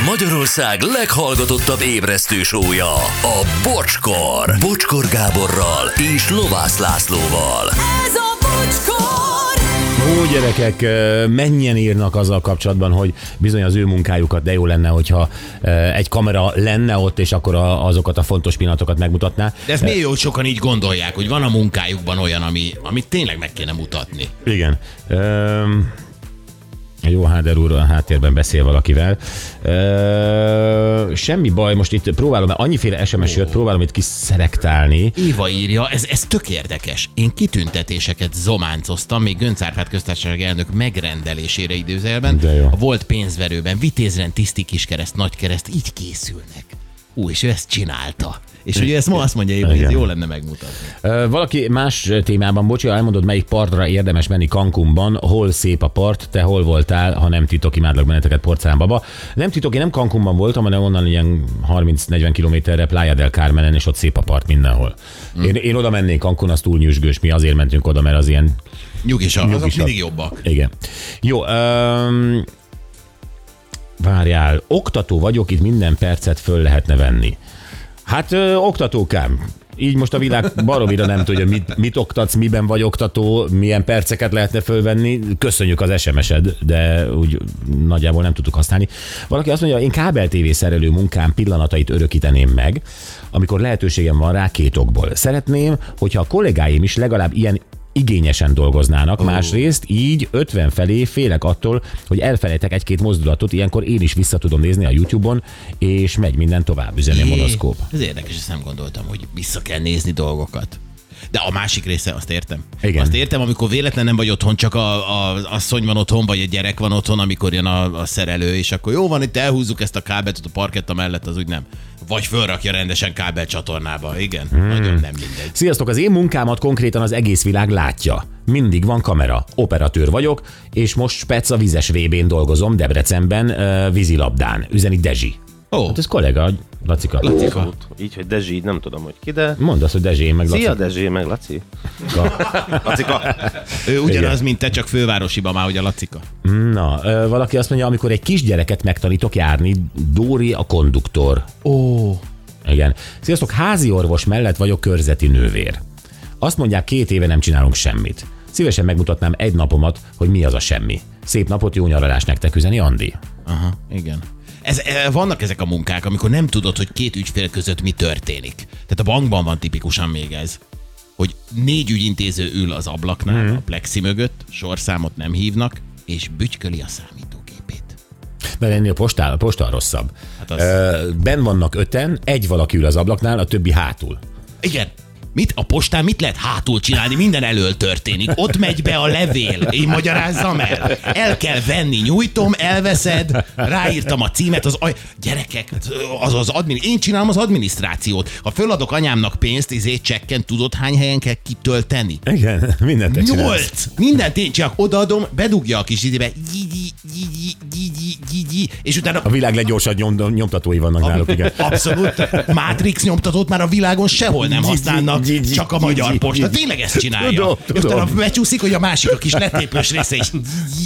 Magyarország leghallgatottabb ébresztő show-ja, a Bocskor. Bocskor Gáborral és Lovász Lászlóval. Ez a Bocskor! Ó, gyerekek, mennyien írnak azzal kapcsolatban, hogy bizony az ő munkájukat, de jó lenne, hogyha egy kamera lenne ott, és akkor azokat a fontos pillanatokat megmutatná. De ez miért jó, hogy sokan így gondolják, hogy van a munkájukban olyan, amit tényleg meg kéne mutatni. Igen. Jó, Háder úr a háttérben beszél valakivel. Semmi baj, most itt próbálom, mert annyiféle SMS jött, próbálom itt kiszerektálni. Éva írja, ez tök érdekes. Én kitüntetéseket zománcoztam, még Göncz Árpád köztársasági elnök megrendelésére időzelben. A volt pénzverőben, vitézrend, tiszti kiskereszt, nagykereszt, így készülnek. És ő ezt csinálta. És ugye ezt ma azt mondja, hogy ez jó lenne megmutatni. Valaki más témában, bocsi, elmondod, melyik partra érdemes menni Cancúnban, hol szép a part, te hol voltál, ha nem titok, imádlak benneteket, porcelánbaba. Nem titok, én nem Cancúnban voltam, hanem onnan ilyen 30-40 kilométerre Playa del Carmenen, és ott szép a part mindenhol. Én oda mennék, Cancún az túl nyüzsgős, mi azért mentünk oda, mert az ilyen... Nyugisabb, azok mindig jobbak. Igen. Jó, várjál, oktató vagyok, itt minden percet föl lehetne venni. Hát oktatókám, így most a világ baromira nem tudja, mit oktatsz, miben vagy oktató, milyen perceket lehetne fölvenni. Köszönjük az SMS-ed, de úgy nagyjából nem tudtuk használni. Valaki azt mondja, én kábel-TV szerelő munkám pillanatait örökíteném meg, amikor lehetőségem van rá két okból. Szeretném, hogyha a kollégáim is legalább ilyen igényesen dolgoznának, másrészt így 50 felé félek attól, hogy elfelejtek egy-két mozdulatot, ilyenkor én is vissza tudom nézni a YouTube-on, és megy minden tovább, üzeni a monoszkóp. Ez érdekes, ezt nem gondoltam, hogy vissza kell nézni dolgokat. De a másik része, azt értem. Igen. Azt értem, amikor véletlen nem vagy otthon, csak a asszony van otthon, vagy a gyerek van otthon, amikor jön a szerelő, és akkor jó van, itt elhúzzuk ezt a kábelt, a parketta mellett, az úgy nem. Vagy fölrakja rendesen kábelcsatornába. Igen, nagyon nem mindegy. Sziasztok, az én munkámat konkrétan az egész világ látja. Mindig van kamera. Operatőr vagyok, és most spec a vizes VB-n dolgozom Debrecenben, vízilabdán. Üzeni Dezsi. Hát ez kollega, Lacika. Így, hogy Dezsi, nem tudom, hogy ki, de... Mondd azt, hogy Dezsi, én meg Laci. Szia, Dezsi, meg Laci. Lacika. Ő ugyanaz, mint te, csak fővárosiba már, hogy a Lacika. Na, valaki azt mondja, amikor egy kisgyereket megtanítok járni, Dóri a konduktor. Igen. Sziasztok, házi orvos mellett vagyok körzeti nővér. Azt mondják, 2 éve nem csinálunk semmit. Szívesen megmutatnám egy napomat, hogy mi az a semmi. Szép napot, jó nyaralást nektek, üzeni Andi. Aha, igen. Vannak ezek a munkák, amikor nem tudod, hogy 2 ügyfél között mi történik. Tehát a bankban van tipikusan még ez, hogy 4 ügyintéző ül az ablaknál, a plexi mögött, sorszámot nem hívnak, és bütyköli a számítógépét. De ennél a posta rosszabb. Hát benn vannak 5-en, egy valaki ül az ablaknál, a többi hátul. Igen. A postán mit lehet hátul csinálni? Minden elől történik. Ott megy be a levél. Én magyarázzam el. El kell venni, nyújtom, elveszed, ráírtam a címet, gyerekek, én csinálom az adminisztrációt. Ha föladok anyámnak pénzt, csekken, tudod hány helyen kell kitölteni? Igen, mindent te csinálsz. 8! Mindent én csak odaadom, bedugja a kis idébe, és utána... A világ leggyorsabb nyomtatói vannak náluk, igen. Abszolút. Matrix nyomtatót már a világon sehol nem használnak, csak a magyar posta. Tényleg ezt csinálja. Utána becsúszik, hogy a másik a kis letépős része is.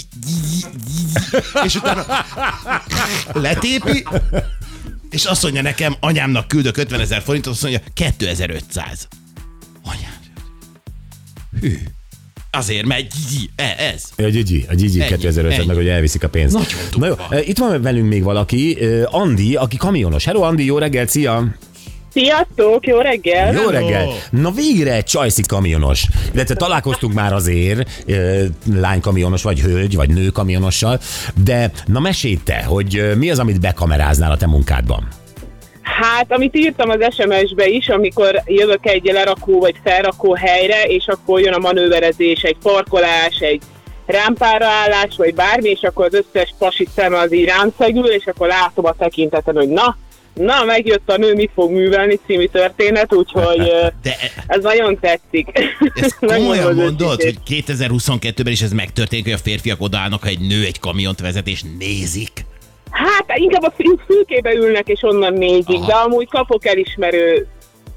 És utána letépi, és azt mondja nekem, anyámnak küldök 50 000 forintot, azt mondja 2500. Anyám. Hű. Azért, mert ez. A Gigi 2500, meg hogy elviszik a pénzt. Na jó, itt van velünk még valaki, Andi, aki kamionos. Hello Andi, jó reggelt, szia! Sziasztok, jó reggel! Jó reggel! Na végre egy csajszi kamionos. Illetve találkoztunk már azért lánykamionos, vagy hölgy, vagy nő kamionossal, de na mesélj te, hogy mi az, amit bekameráznál a te munkádban? Hát, amit írtam az SMS-be is, amikor jövök egy lerakó vagy felrakó helyre, és akkor jön a manőverezés, egy parkolás, egy rámpára állás, vagy bármi, és akkor az összes pasit szeme az így rám szegül, és akkor látom a tekinteten, hogy na, megjött a nő, mit fog művelni című történet, úgyhogy ez nagyon tetszik. Ezt komolyan mondod, hogy 2022-ben is ez megtörténik, hogy a férfiak odaállnak, ha egy nő egy kamiont vezet, és nézik? Hát inkább a fülkébe ülnek, és onnan nézik, de amúgy kapok elismerő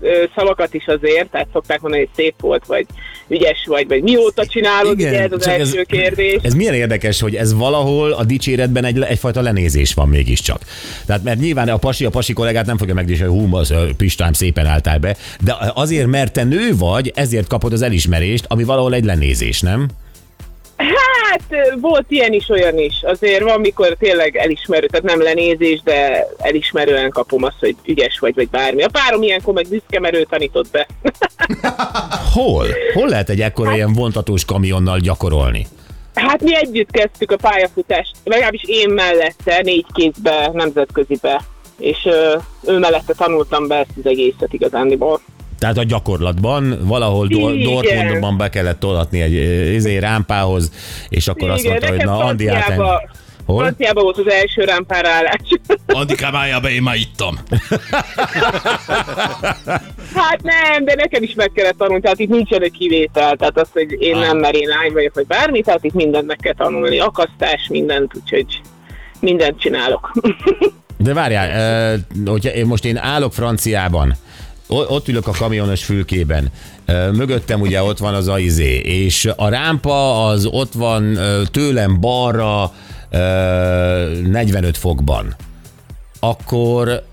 szavakat is azért, tehát szokták mondani, hogy szép volt, vagy ügyes vagy mióta csinálod, Igen, ugye ez az csak első kérdés. Ez milyen érdekes, hogy ez valahol a dicséretben egyfajta lenézés van mégiscsak. Tehát mert nyilván a pasi kollégát nem fogja megdicsérni, hogy az Pistám, szépen álltál be, de azért, mert te nő vagy, ezért kapod az elismerést, ami valahol egy lenézés, nem? Hát volt ilyen is, olyan is. Azért van, mikor tényleg elismerő, tehát nem lenézés, de elismerően kapom azt, hogy ügyes vagy bármi. A párom ilyenkor meg büszke, mert ő tanított be. Hol? Hol lehet egy ekkora ilyen vontatós kamionnal gyakorolni? Hát mi együtt kezdtük a pályafutást, legalábbis én mellette, 4 kézbe, nemzetközibe. És ő mellette tanultam be ezt az egészet igazándiból. Tehát a gyakorlatban valahol Dortmundban be kellett tolatni egy rámpához, és akkor azt mondta, hogy na Andi Hol? Franciában volt az első rámpára állás. Andikám, álljál be, én már ittam. Hát nem, de nekem is meg kellett tanulni, tehát itt nincsen egy kivétel, tehát az, hogy én nem, mert én lány vagyok, vagy bármi, tehát itt mindent meg kell tanulni, akasztás, mindent, úgyhogy mindent csinálok. De várjál, hogyha én állok Franciában, ott ülök a kamionos fülkében, mögöttem ugye ott van az aizé, és a rámpa az ott van tőlem balra 45 fokban. Akkor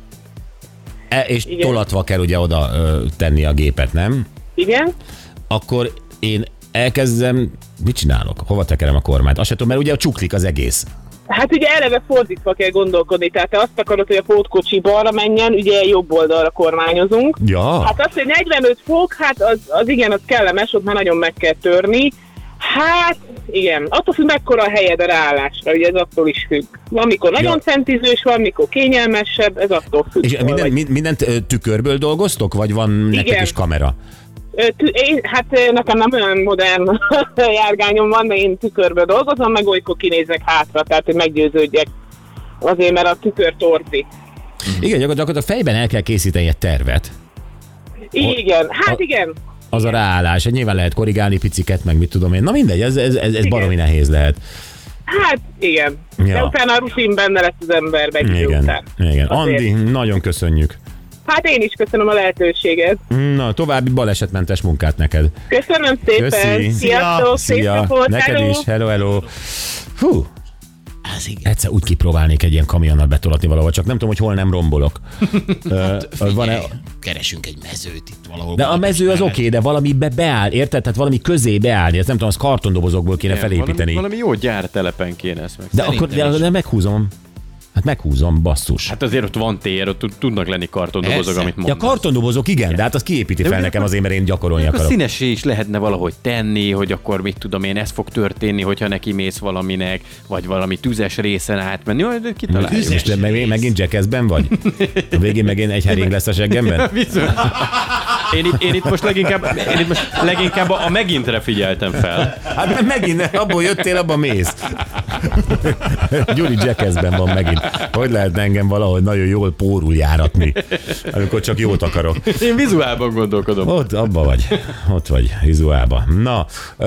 és igen, tolatva kell ugye oda tenni a gépet, nem? Igen. Akkor én elkezdem, mit csinálok? Hova tekerem a kormányt? Azt sem tudom, mert ugye csuklik az egész. Hát ugye eleve fordítva kell gondolkodni, tehát te azt akarod, hogy a pótkocsi balra menjen, ugye jobb oldalra kormányozunk. Ja. Hát az, hogy 45 fok, hát az igen, az kellemes, ott már nagyon meg kell törni. Hát igen, attól függ, mekkora a helyed a ráállásra, ugye ez attól is függ. Van, mikor nagyon centizős, van, mikor kényelmesebb, ez attól függ. És mindent tükörből dolgoztok, vagy van nektek is kamera? Hát nekem nem olyan modern járgányom van, de én tükörből dolgozom, meg olykor kinézek hátra, tehát hogy meggyőződjek azért, mert a tükör torzi. Igen, gyakorlatilag a fejben el kell készíteni egy tervet. Igen, hát igen. Az a ráállás, nyilván lehet korrigálni piciket, meg mit tudom én. Na mindegy, ez baromi nehéz lehet. Hát igen, ja. De utána a rutin benne lesz az emberben. Igen. Andi, nagyon köszönjük. Hát én is köszönöm a lehetőséget. Na, további balesetmentes munkát neked. Köszönöm szépen. Köszi. Sziasztok, szép napot. Neked hello. is, hello. Hú. Ez igen. Egyszer úgy kipróbálnék egy ilyen kamionnal betolatni valahol, csak nem tudom, hogy hol nem rombolok. Figyelj, keresünk egy mezőt itt valahol. De a mező az oké, de valamibe beáll, érted? Tehát valami közé beállni, ezt nem tudom, az kartondobozokból kéne felépíteni. Valami jó gyártelepen kéne ezt meg. De akkor de meghúzom. Hát meghúzom, basszus. Hát azért ott van tér, ott tudnak lenni kartondobozok, amit mondasz. Ja, kartondobozok, igen, de hát az kiépíti fel nekem azért, mert én gyakorolni akarok. Színesé is lehetne valahogy tenni, hogy akkor mit tudom én, ez fog történni, hogyha neki mész valaminek, vagy valami tüzes részen átmenni. Jó, de kitaláljuk. Most megint Jackassben vagy? A végén megint egy hering lesz a seggemben? Én itt most leginkább a megintre figyeltem fel. Hát mert megint abból jöttél, abban mész. Gyuri Jackassben van megint. Hogy lehet engem valahogy nagyon jól pórul járatni, amikor csak jót akarok. Én vizuálban gondolkodom. Ott vagy, vizuálban. Na,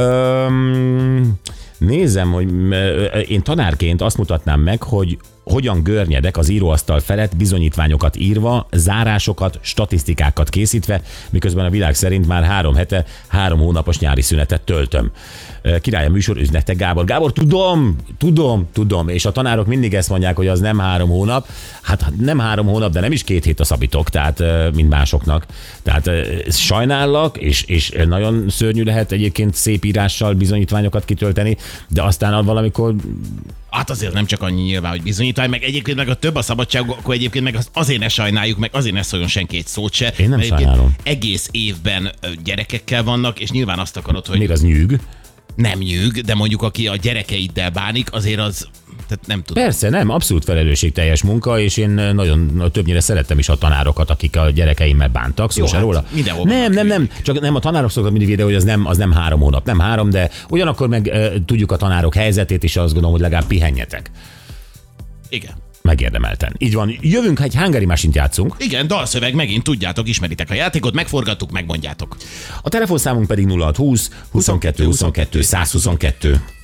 nézem, hogy én tanárként azt mutatnám meg, hogy hogyan görnyedek az íróasztal felett bizonyítványokat írva, zárásokat, statisztikákat készítve, miközben a világ szerint már 3 hete, 3 hónapos nyári szünetet töltöm. Király a műsor üzenete Gábor. Gábor, tudom, és a tanárok mindig ezt mondják, hogy az nem 3 hónap. Hát nem 3 hónap, de nem is 2 hét a szabitok, tehát mint másoknak. Tehát sajnállak, és nagyon szörnyű lehet egyébként szép írással bizonyítványokat kitölteni, de aztán valamikor... Hát azért nem csak annyi nyilván, hogy bizonyítvány, meg egyébként meg a több a szabadság, akkor egyébként meg azért ne sajnáljuk, meg azért ne szóljon senki egy szót se. Én nem sajnálom. Egész évben gyerekekkel vannak, és nyilván azt akarod, hogy... Még az nyűg. Nem nyűg, de mondjuk aki a gyerekeiddel bánik, azért az... Tehát nem tudom. Persze, nem, abszolút felelősségteljes munka, és én nagyon többnyire szerettem is a tanárokat, akik a gyerekeimmel bántak, szó se róla. Nem, csak nem a tanárok szoktak mindig védeni, hogy az nem 3 hónap, nem 3, de ugyanakkor meg tudjuk a tanárok helyzetét, és azt gondolom, hogy legalább pihenjetek. Igen. Megérdemelten. Így van. Jövünk, ha egy Hungary Machine-t játszunk. Igen, dalszöveg, megint tudjátok, ismeritek a játékot, megforgattuk, megmondjátok. A telefonszámunk pedig 0620 22 22 122.